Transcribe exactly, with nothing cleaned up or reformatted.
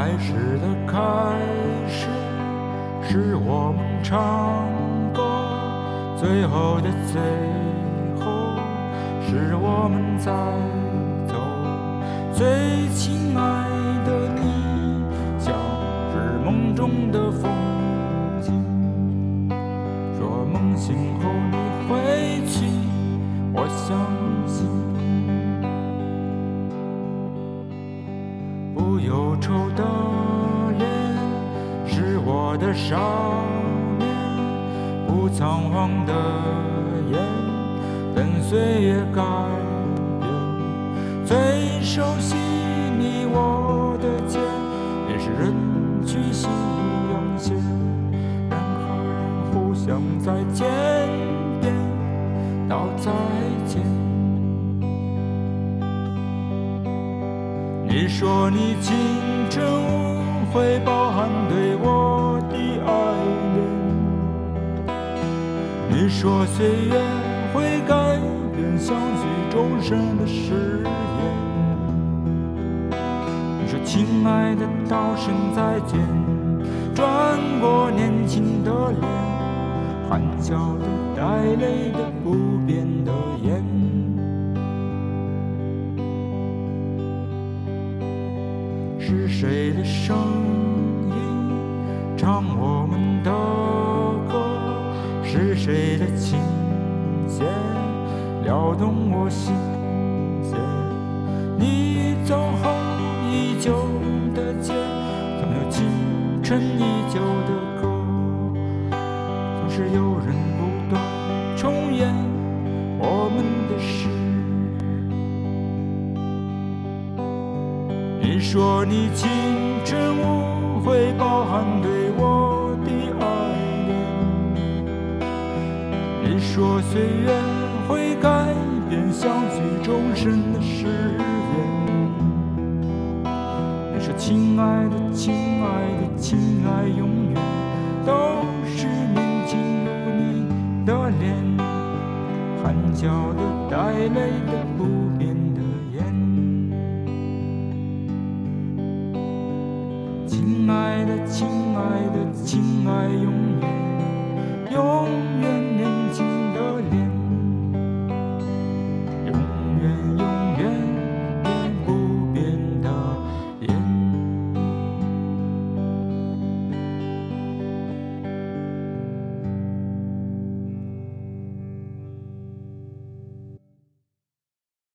开始的开始，是我们唱歌，最后的最后，是我们在走。最亲爱的你，像是梦中的风景，说梦醒后你会去，我相信。不忧愁的脸，是我的少年，不仓皇的眼，等岁月改变。最熟悉你我的肩，也是人去夕阳斜，人和人互相在肩边道再见。你说你清晨无悔，包含对我的爱恋。你说岁月会改变相许终身的誓言。你说亲爱的道声再见，转过年轻的脸，含笑的带泪的不变的眼。是谁的声音唱我们的歌？是谁的琴弦撩动我心弦？你走后依旧的街，总有清晨依旧的歌，总是有人不断重演我们的事。你说你清晨无悔，包含对我的爱恋。你说岁月会改变相许终身的誓言。你说亲爱的亲爱的亲爱，永远都是年轻如你的脸，含笑的带泪的不变的眼。亲爱的亲爱的亲爱，永远